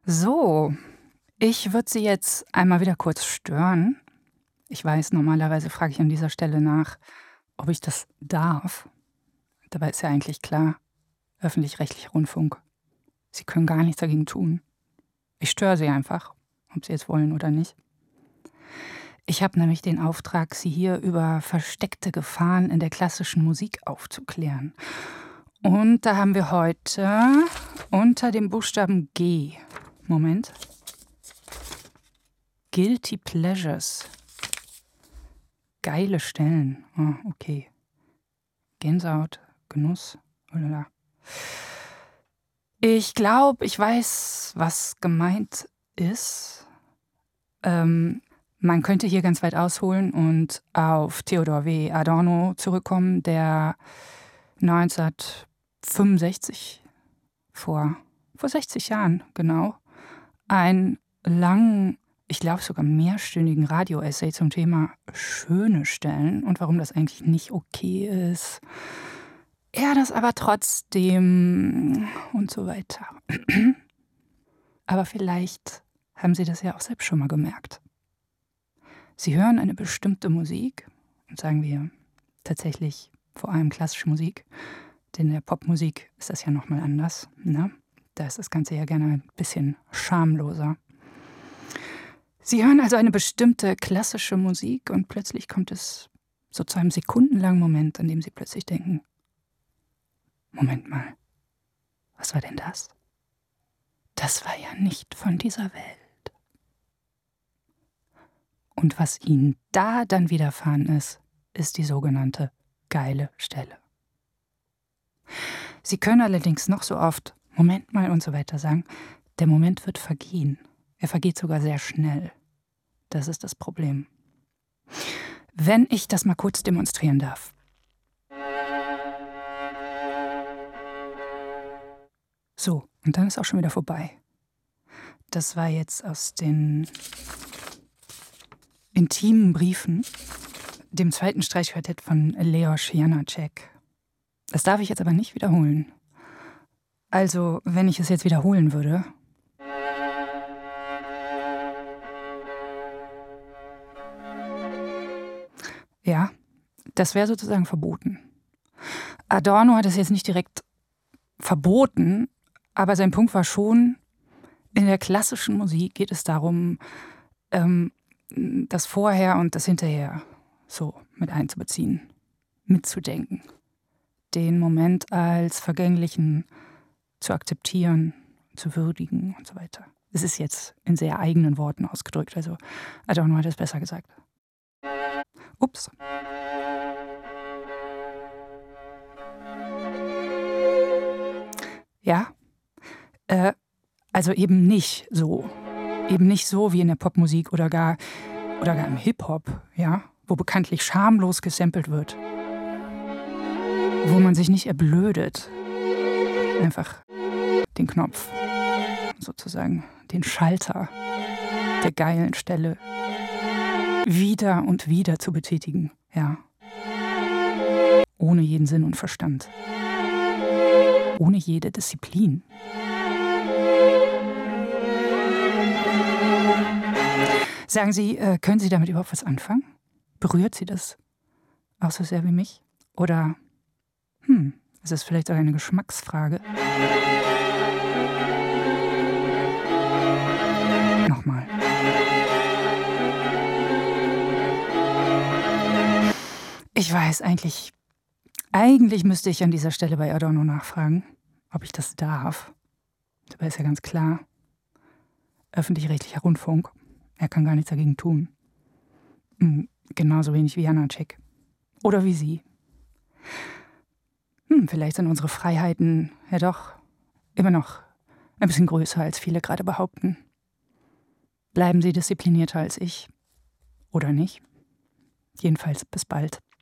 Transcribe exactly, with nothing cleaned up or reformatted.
So, ich würde Sie jetzt einmal wieder kurz stören. Ich weiß, normalerweise frage ich an dieser Stelle nach, ob ich das darf. Dabei ist ja eigentlich klar, öffentlich-rechtlicher Rundfunk. Sie können gar nichts dagegen tun. Ich störe Sie einfach, ob Sie jetzt wollen oder nicht. Ich habe nämlich den Auftrag, Sie hier über versteckte Gefahren in der klassischen Musik aufzuklären. Und da haben wir heute unter dem Buchstaben G. Moment. Guilty Pleasures. Geile Stellen. Oh, okay. Gänsehaut, Genuss. Oder ich glaube, ich weiß, was gemeint ist. Ähm, man könnte hier ganz weit ausholen und auf Theodor W. Adorno zurückkommen, der neunzehnhundertfünfundsechzig, vor, vor sechzig Jahren genau, einen langen, ich glaube sogar mehrstündigen Radio-Essay zum Thema schöne Stellen und warum das eigentlich nicht okay ist. Er das aber trotzdem und so weiter. Aber vielleicht haben Sie das ja auch selbst schon mal gemerkt. Sie hören eine bestimmte Musik, und sagen wir tatsächlich vor allem klassische Musik, denn in der Popmusik ist das ja nochmal anders, ne? Da ist das Ganze ja gerne ein bisschen schamloser. Sie hören also eine bestimmte klassische Musik und plötzlich kommt es so zu einem sekundenlangen Moment, in dem Sie plötzlich denken, Moment mal, was war denn das? Das war ja nicht von dieser Welt. Und was Ihnen da dann widerfahren ist, ist die sogenannte geile Stelle. Sie können allerdings noch so oft Moment mal und so weiter sagen, der Moment wird vergehen. Er vergeht sogar sehr schnell. Das ist das Problem. Wenn ich das mal kurz demonstrieren darf. So, und dann ist auch schon wieder vorbei. Das war jetzt aus den intimen Briefen, dem zweiten Streichquartett von Leos Janáček. Das darf ich jetzt aber nicht wiederholen. Also, wenn ich es jetzt wiederholen würde, ja, das wäre sozusagen verboten. Adorno hat es jetzt nicht direkt verboten, aber sein Punkt war schon, in der klassischen Musik geht es darum, ähm, das Vorher und das Hinterher so mit einzubeziehen, mitzudenken, den Moment als vergänglichen zu akzeptieren, zu würdigen und so weiter. Es ist jetzt in sehr eigenen Worten ausgedrückt, also Adorno hat es besser gesagt. Ups. Ja, äh, also eben nicht so. Eben nicht so wie in der Popmusik oder gar, oder gar im Hip-Hop, ja, wo bekanntlich schamlos gesampelt wird. Wo man sich nicht erblödet. Einfach den Knopf, sozusagen den Schalter der geilen Stelle wieder und wieder zu betätigen, ja. Ohne jeden Sinn und Verstand. Ohne jede Disziplin. Sagen Sie, äh, können Sie damit überhaupt was anfangen? Berührt Sie das auch so sehr wie mich? Oder, hm, ist es vielleicht auch eine Geschmacksfrage? Nochmal. Ich weiß, eigentlich, eigentlich müsste ich an dieser Stelle bei Adorno nachfragen, ob ich das darf. Dabei ist ja ganz klar, öffentlich-rechtlicher Rundfunk, er kann gar nichts dagegen tun. Genauso wenig wie Janáček. Oder wie Sie. Hm, vielleicht sind unsere Freiheiten ja doch immer noch ein bisschen größer, als viele gerade behaupten. Bleiben Sie disziplinierter als ich. Oder nicht. Jedenfalls bis bald.